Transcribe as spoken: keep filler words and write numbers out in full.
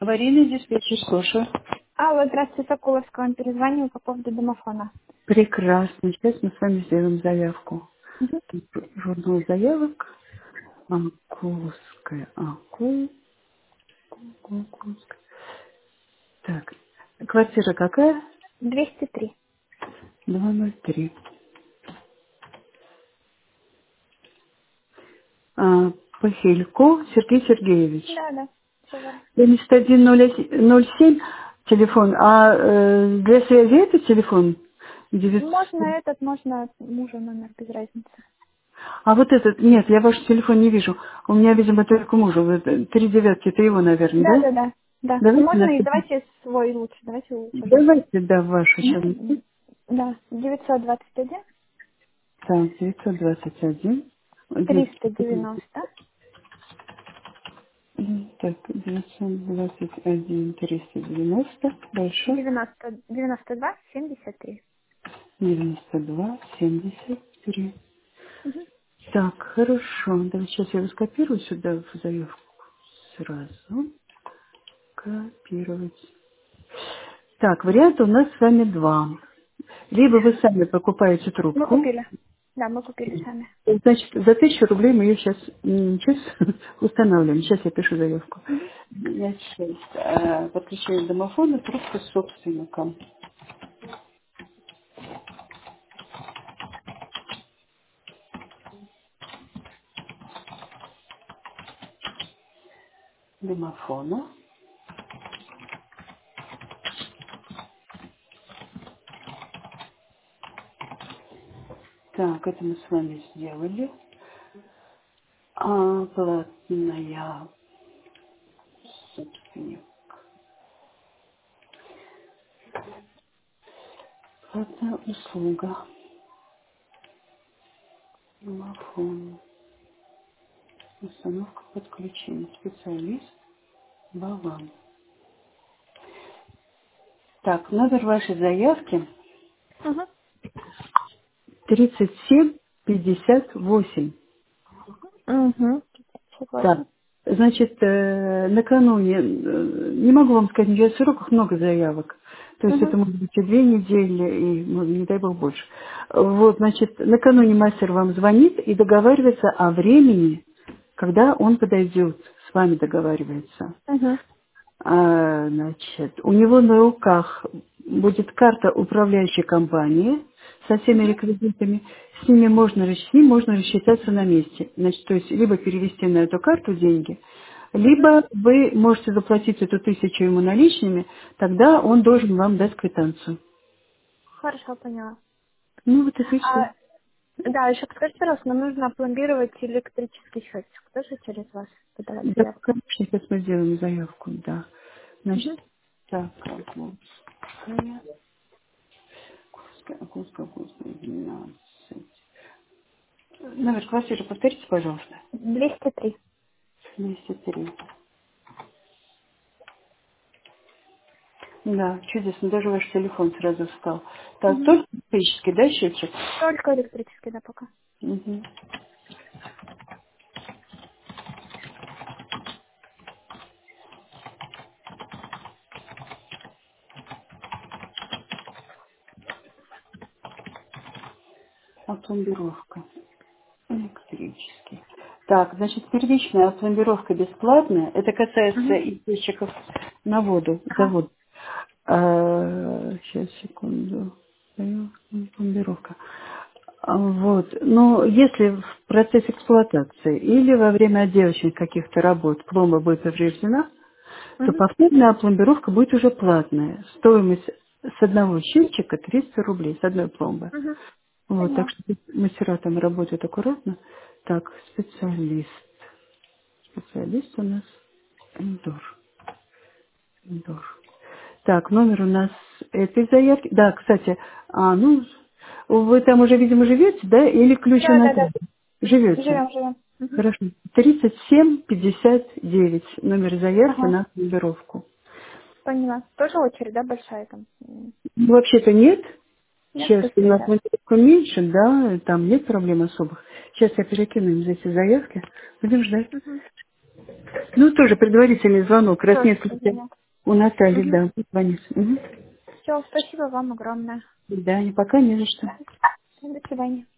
Аварийный диспетчер, слушаю. Алло, здравствуйте, Соколовская. Вам перезвонила по поводу домофона. Прекрасно. Сейчас мы с вами сделаем заявку. Мгм. Журнал заявок. Анкулская. Анкул. Анкулская. Так. Квартира какая? двести три. двести три. А, Похилько Сергей Сергеевич. Да, да, все верно. семьдесят один ноль семь телефон. А э, для связи это телефон? Можно девятьсот. этот, можно мужа номер, без разницы. А вот этот, нет, я ваш телефон не вижу. У меня, видимо, только мужа. Вот, э, Три девятки, это его, наверное, Да, да? да, да. Да. Ну, Давайте на можно и давайте свой лучше. Давайте лучше ваш. Давайте, да, вашу сейчас. Мгм. Да, девятьсот двадцать один Так, девятьсот двадцать один. Дмитрий, триста девяносто так, девятьсот двадцать один триста девяносто. Дальше. девяносто девяносто два семьдесят три. девяносто два семьдесят три. Мгм. Так, хорошо. Да, сейчас я его скопирую сюда в заявку. Сразу. Копировать. Так, варианты у нас с вами два. Либо вы сами покупаете Мы трубку. купили. Да, мы купили сами. Значит, за тысячу рублей мы ее сейчас, сейчас устанавливаем. Сейчас я пишу заявку. Мгм. Значит, э, подключение домофона, трубка с собственником. Домофона. Так, это мы с вами сделали. А, платная собственник. Платная услуга. Домофон. Установка подключения. Специалист. Балан. Так, номер вашей заявки Угу. тридцать семь пятьдесят восемь. Угу. Так, Согласна. значит, э, накануне, э, не могу вам сказать, ничего о сроках, много заявок. То есть Угу. это может быть и две недели, и, ну, не дай бог, больше. Вот, значит, накануне мастер вам звонит и договаривается о времени, когда он подойдет, с вами договаривается. Угу. А, значит, у него на руках будет карта управляющей компании со всеми Угу. реквизитами. С ними можно, рас- с ним можно рассчитаться на месте. Значит, то есть либо перевести на эту карту деньги, Угу. либо вы можете заплатить эту тысячу ему наличными, тогда он должен вам дать квитанцию. Хорошо, поняла. Ну вот это и все. А, да, еще подскажите, пожалуйста, нам нужно опломбировать электрический счетчик. Тоже через вас подавать Да, заявку? конечно, сейчас мы сделаем заявку, да. Значит, Угу. так, Акустская, Акустская, Акустская, двенадцать. Номер квартиры повторите, пожалуйста. двести три. двести три. Да, чудесно, даже ваш телефон сразу встал. Так, Угу. только электрический, да, счетчик? Только электрический, да, пока. Угу. Опломбировка. Электрический. Так, значит, первичная опломбировка бесплатная. Это касается Угу. и счетчиков на воду, Ага. завод. А, сейчас, секунду. Опломбировка. А, Вот. Но если в процессе эксплуатации или во время отделочных каких-то работ пломба будет повреждена, то Угу. повторная опломбировка будет уже платная. Стоимость с одного счетчика триста рублей, с одной пломбы. Угу. Вот, так Поняла. что мастера там работают аккуратно. Так, специалист. Специалист у нас Эндор. Эндор. Так, номер у нас этой заявки. Да, кстати, а, ну, вы там уже, видимо, живете, да? Или ключ у Да, нас да, да. живете? Живем, живем. Угу. Хорошо. тридцать семь пятьдесят девять. Номер заявки Ага. на командировку. Поняла. Тоже очередь, да, большая там? М. Ну, вообще-то нет. Нет, Сейчас сто у нас пятьдесят. командировка меньше, да, там нет проблем особых. Сейчас я перекину им за эти заявки. Будем ждать. Угу. Ну, тоже предварительный звонок. Раз Тоже несколько позвоню. у Натальи, Угу. да, звонит. Угу. Все, спасибо вам огромное. Да, пока не за что. До свидания.